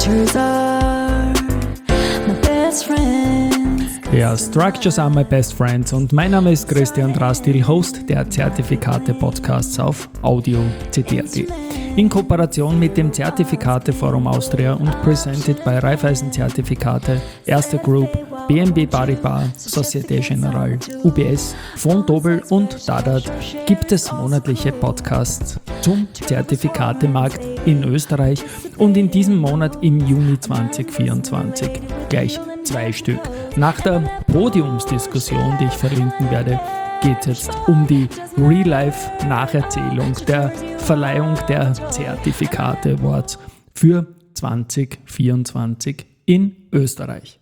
Structures are my best friends. Ja, Structures are my best friends und mein Name ist Christian Drastil, Host der Zertifikate-Podcasts auf Audio CD.at. In Kooperation mit dem Zertifikate-Forum Austria und presented by Raiffeisen Zertifikate, Erste Group, BNP Paribas, Société Générale, UBS, Vontobel und Dadat gibt es monatliche Podcasts zum Zertifikatemarkt in Österreich und in diesem Monat im Juni 2024 gleich 2 Stück. Nach der Podiumsdiskussion, die ich verlinken werde, geht es jetzt um die Real-Life-Nacherzählung der Verleihung der Zertifikate Awards für 2024 in Österreich.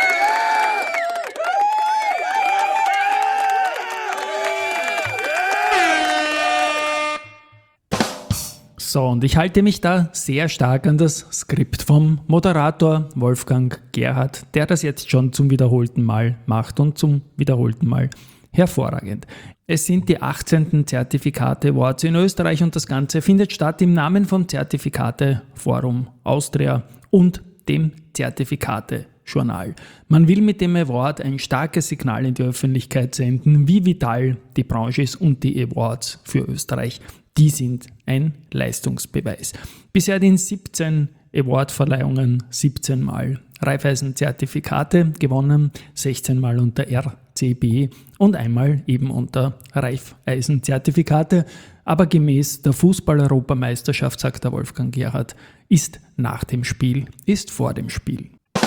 So, und ich halte mich da sehr stark an das Skript vom Moderator Wolfgang Gerhard, der das jetzt schon zum wiederholten Mal macht und zum wiederholten Mal hervorragend. Es sind die 18. Zertifikate Awards in Österreich und das Ganze findet statt im Namen vom Zertifikate Forum Austria und dem Zertifikate Journal. Man will mit dem Award ein starkes Signal in die Öffentlichkeit senden, wie vital die Branche ist und die Awards für Österreich. Die sind ein Leistungsbeweis. Bisher in 17 Awardverleihungen 17 Mal Raiffeisen Zertifikate gewonnen, 16 Mal unter RCB und einmal eben unter Raiffeisen Zertifikate. Aber gemäß der Fußball-Europameisterschaft, sagt der Wolfgang Gerhard, ist nach dem Spiel, ist vor dem Spiel.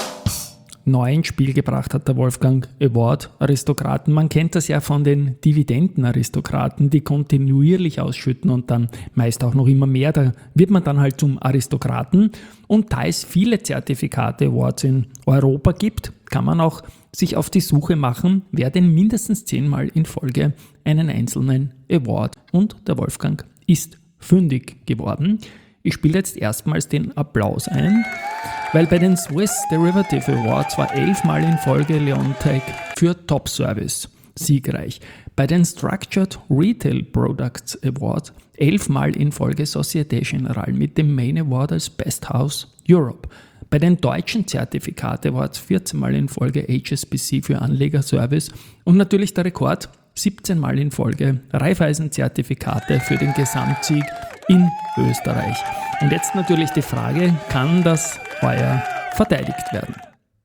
Neu ins Spiel gebracht hat der Wolfgang Award-Aristokraten. Man kennt das ja von den Dividenden-Aristokraten, die kontinuierlich ausschütten und dann meist auch noch immer mehr. Da wird man dann halt zum Aristokraten. Und da es viele Zertifikate-Awards in Europa gibt, kann man auch sich auf die Suche machen, wer denn mindestens 10 Mal in Folge einen einzelnen Award. Und der Wolfgang ist fündig geworden. Ich spiele jetzt erstmals den Applaus ein, weil bei den Swiss Derivative Awards war 11 Mal in Folge Leonteq für Top Service siegreich. Bei den Structured Retail Products Awards 11 Mal in Folge Société Générale mit dem Main Award als Best House Europe. Bei den deutschen Zertifikate Awards 14 Mal in Folge HSBC für Anlegerservice und natürlich der Rekord 17 Mal in Folge Raiffeisen Zertifikate für den Gesamtsieg in Österreich. Und jetzt natürlich die Frage, kann das heuer verteidigt werden?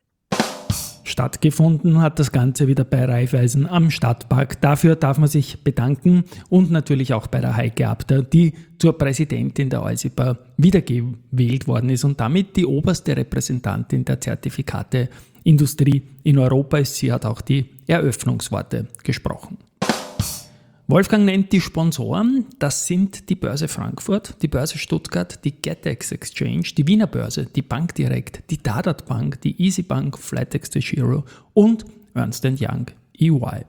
Stattgefunden hat das Ganze wieder bei Raiffeisen am Stadtpark. Dafür darf man sich bedanken und natürlich auch bei der Heike Abter, die zur Präsidentin der EuSiPA wiedergewählt worden ist und damit die oberste Repräsentantin der Zertifikateindustrie in Europa ist. Sie hat auch die Eröffnungsworte gesprochen. Wolfgang nennt die Sponsoren, das sind die Börse Frankfurt, die Börse Stuttgart, die Getex Exchange, die Wiener Börse, die Bank Direkt, die Dadat Bank, die Easy Bank, Flytex DEGIRO und Ernst & Young EY.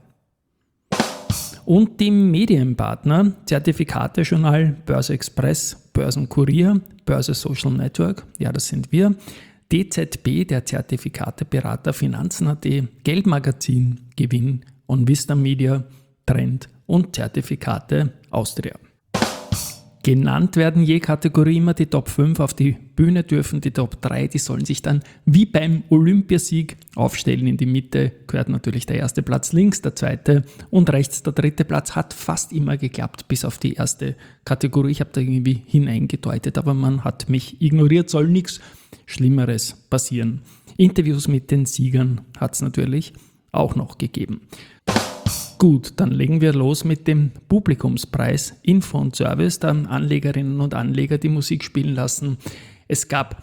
Und die Medienpartner, Zertifikate Journal, Börse Express, Börsenkurier, Börse Social Network, ja das sind wir, DZB, der Zertifikateberater Finanzen.at, Geldmagazin, Gewinn, OnVista Media, Trend und Zertifikate Austria. Genannt werden je Kategorie immer die Top 5 auf die Bühne dürfen, die Top 3, die sollen sich dann wie beim Olympiasieg aufstellen. In die Mitte gehört natürlich der erste Platz, links der zweite und rechts der dritte Platz. Hat fast immer geklappt, bis auf die erste Kategorie. Ich habe da irgendwie hineingedeutet, aber man hat mich ignoriert, soll nichts Schlimmeres passieren. Interviews mit den Siegern hat es natürlich auch noch gegeben. Gut, dann legen wir los mit dem Publikumspreis Info und Service der Anlegerinnen und Anleger, die Musik spielen lassen. Es gab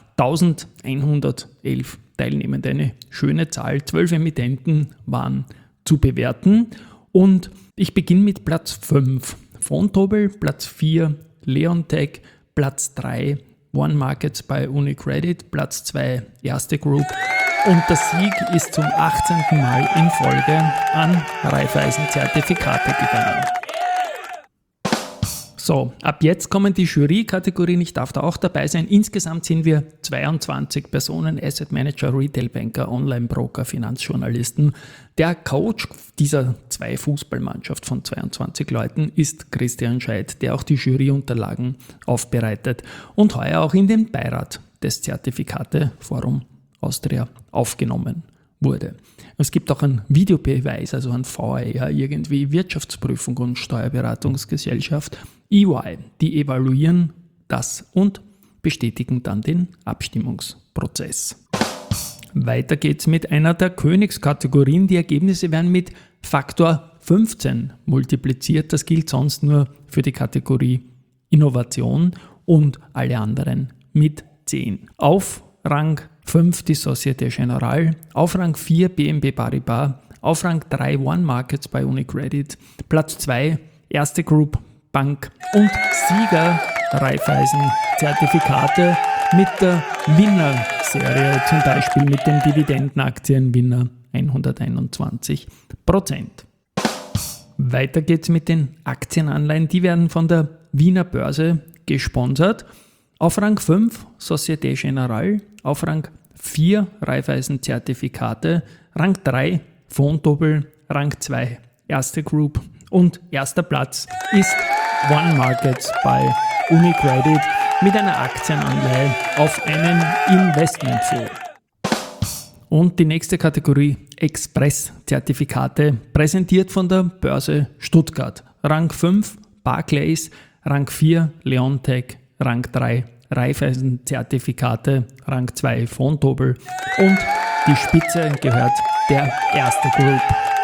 1111 Teilnehmende, eine schöne Zahl. 12 Emittenten waren zu bewerten und ich beginne mit Platz 5. Vontobel, Platz 4 Leonteq, Platz 3 One Markets bei UniCredit, Platz 2 Erste Group. Und der Sieg ist zum 18. Mal in Folge an Raiffeisen Zertifikate gegangen. So, ab jetzt kommen die Jury-Kategorien. Ich darf da auch dabei sein. Insgesamt sind wir 22 Personen, Asset Manager, Retail Banker, Online-Broker, Finanzjournalisten. Der Coach dieser 2 Fußballmannschaft von 22 Leuten ist Christian Scheidt, der auch die Juryunterlagen aufbereitet und heuer auch in den Beirat des Zertifikateforum Austria aufgenommen wurde. Es gibt auch einen Videobeweis, also ein VAR, irgendwie Wirtschaftsprüfung und Steuerberatungsgesellschaft, EY, die evaluieren das und bestätigen dann den Abstimmungsprozess. Weiter geht's mit einer der Königskategorien. Die Ergebnisse werden mit Faktor 15 multipliziert. Das gilt sonst nur für die Kategorie Innovation und alle anderen mit 10. Auf Rang 5 die Societe Generale, auf Rang 4 BNP Paribas, auf Rang 3 One Markets bei UniCredit, Platz 2 Erste Group Bank und Sieger Raiffeisen Zertifikate mit der Winner-Serie, zum Beispiel mit dem Dividendenaktienwinner 121%. Weiter geht's mit den Aktienanleihen, die werden von der Wiener Börse gesponsert. Auf Rang 5 Societe Generale, auf Rang 4 Raiffeisen Zertifikate, Rang 3 Vontobel, Rang 2 Erste Group und erster Platz ist One Markets bei UniCredit mit einer Aktienanleihe auf einen Investmentfonds. Und die nächste Kategorie Express-Zertifikate, präsentiert von der Börse Stuttgart. Rang 5 Barclays, Rang 4 Leonteq, Rang 3 Raiffeisen-Zertifikate, Rang 2 Vontobel und die Spitze gehört der Erste Group.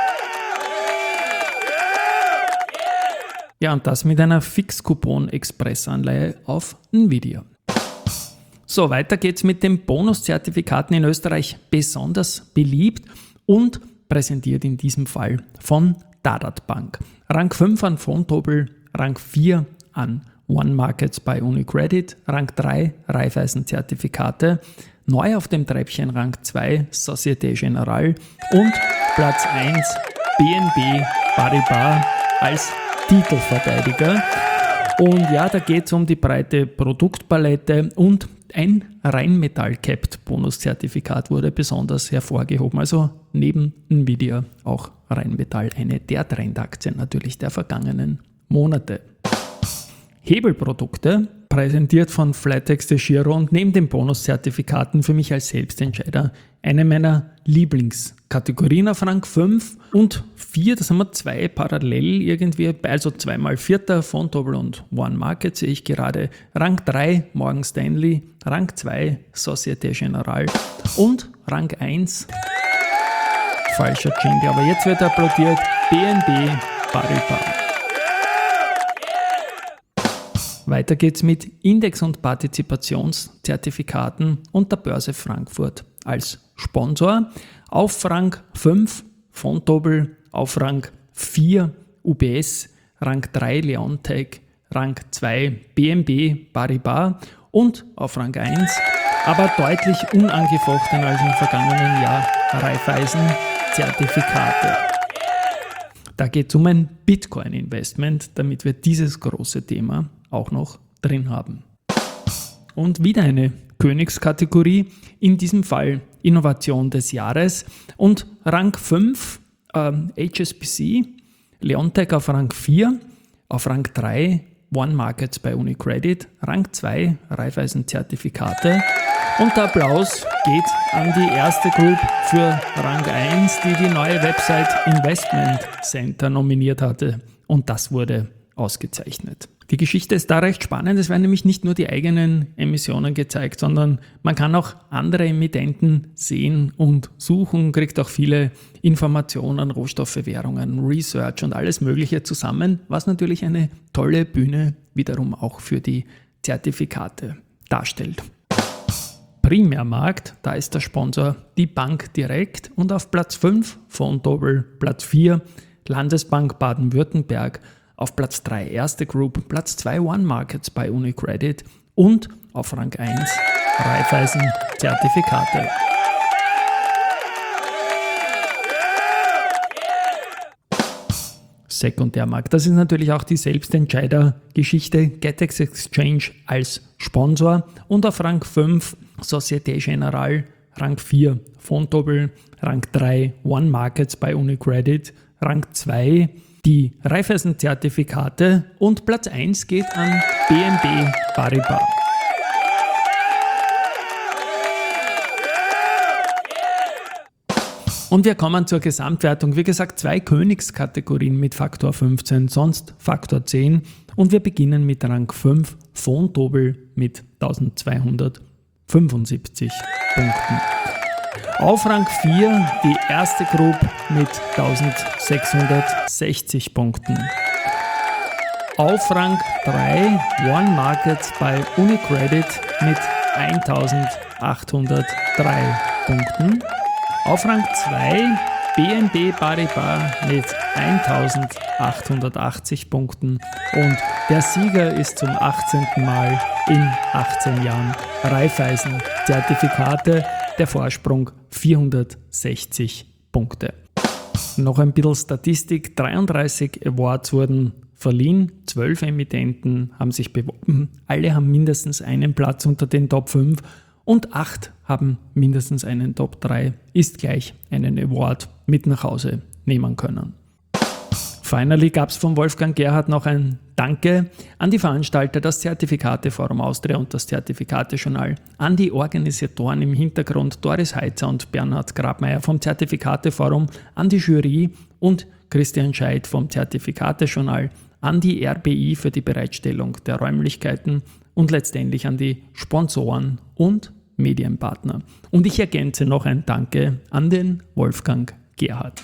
Ja, und das mit einer Fixcoupon-Express-Anleihe auf Nvidia. So, weiter geht's mit den Bonuszertifikaten in Österreich, besonders beliebt und präsentiert in diesem Fall von Dadat Bank. Rang 5 an Vontobel, Rang 4 an One Markets bei UniCredit, Rang 3 Raiffeisen Zertifikate, neu auf dem Treppchen Rang 2 Societe Generale und Platz 1 BNP Paribas als Titelverteidiger. Und ja, da geht es um die breite Produktpalette und ein Rheinmetall-Capped-Bonuszertifikat wurde besonders hervorgehoben. Also neben Nvidia auch Rheinmetall, eine der Trendaktien natürlich der vergangenen Monate. Hebelprodukte, präsentiert von Flatex de Giro und neben den Bonuszertifikaten für mich als Selbstentscheider eine meiner Lieblingskategorien auf Rang 5 und 4, das haben wir zwei parallel irgendwie, also zweimal Vierter, Vontobel und One Market sehe ich gerade, Rang 3 Morgan Stanley, Rang 2 Societe Generale und Rang 1, falscher Jingle, aber jetzt wird applaudiert, BNP Paribas. Weiter geht's mit Index- und Partizipationszertifikaten und der Börse Frankfurt als Sponsor. Auf Rang 5 Vontobel, auf Rang 4 UBS, Rang 3 Leonteq, Rang 2 BNP Paribas und auf Rang 1, aber deutlich unangefochten als im vergangenen Jahr, Raiffeisen Zertifikate. Da geht es um ein Bitcoin-Investment, damit wir dieses große Thema auch noch drin haben. Und wieder eine Königskategorie, in diesem Fall Innovation des Jahres und Rang 5 HSBC, Leonteq auf Rang 4, auf Rang 3 One Markets bei UniCredit, Rang 2 Raiffeisen Zertifikate und der Applaus geht an die Erste Group für Rang 1, die die neue Website Investment Center nominiert hatte und das wurde ausgezeichnet. Die Geschichte ist da recht spannend, es werden nämlich nicht nur die eigenen Emissionen gezeigt, sondern man kann auch andere Emittenten sehen und suchen, kriegt auch viele Informationen, Rohstoffe, Währungen, Research und alles Mögliche zusammen, was natürlich eine tolle Bühne wiederum auch für die Zertifikate darstellt. Primärmarkt, da ist der Sponsor die Bank direkt und auf Platz 5 Vontobel, Platz 4 Landesbank Baden-Württemberg, auf Platz 3 Erste Group, Platz 2 One Markets bei UniCredit und auf Rang 1 Raiffeisen Zertifikate. Sekundärmarkt, das ist natürlich auch die Selbstentscheider-Geschichte, Getex Exchange als Sponsor und auf Rang 5 Societe Generale, Rang 4 Vontobel, Rang 3 One Markets bei UniCredit, Rang 2 die Raiffeisen-Zertifikate und Platz 1 geht an BNP Paribas. Und wir kommen zur Gesamtwertung. Wie gesagt, 2 Königskategorien mit Faktor 15, sonst Faktor 10. Und wir beginnen mit Rang 5, Vontobel mit 1275 Punkten. Auf Rang 4 die erste Gruppe mit 1660 Punkten. Auf Rang 3 One Market bei Unicredit mit 1803 Punkten. Auf Rang 2 BNP Paribas mit 1880 Punkten und der Sieger ist zum 18. Mal in 18 Jahren Raiffeisen Zertifikate, der Vorsprung 460 Punkte. Noch ein bisschen Statistik, 33 Awards wurden verliehen, 12 Emittenten haben sich beworben, alle haben mindestens einen Platz unter den Top 5 und 8 haben mindestens einen Top 3, ist gleich einen Award mit nach Hause nehmen können. Finally gab es von Wolfgang Gerhard noch ein Danke an die Veranstalter, das Zertifikateforum Austria und das Zertifikatejournal, an die Organisatoren im Hintergrund Doris Heitzer und Bernhard Grabmeier vom Zertifikateforum, an die Jury und Christian Scheidt vom Zertifikatejournal, an die RBI für die Bereitstellung der Räumlichkeiten und letztendlich an die Sponsoren und Medienpartner. Und ich ergänze noch ein Danke an den Wolfgang Gerhard.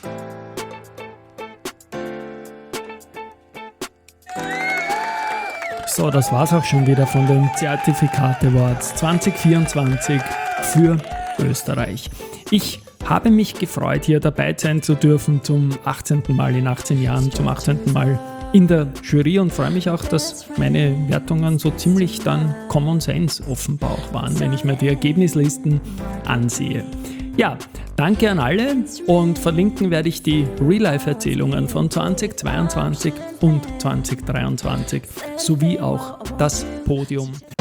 So, das war's auch schon wieder von den Zertifikate Awards 2024 für Österreich. Ich habe mich gefreut, hier dabei sein zu dürfen zum 18. Mal in 18 Jahren, zum 18. Mal in der Jury und freue mich auch, dass meine Wertungen so ziemlich dann Common Sense offenbar auch waren, wenn ich mir die Ergebnislisten ansehe. Ja, danke an alle und verlinken werde ich die Real-Life-Erzählungen von 2022 und 2023 sowie auch das Podium.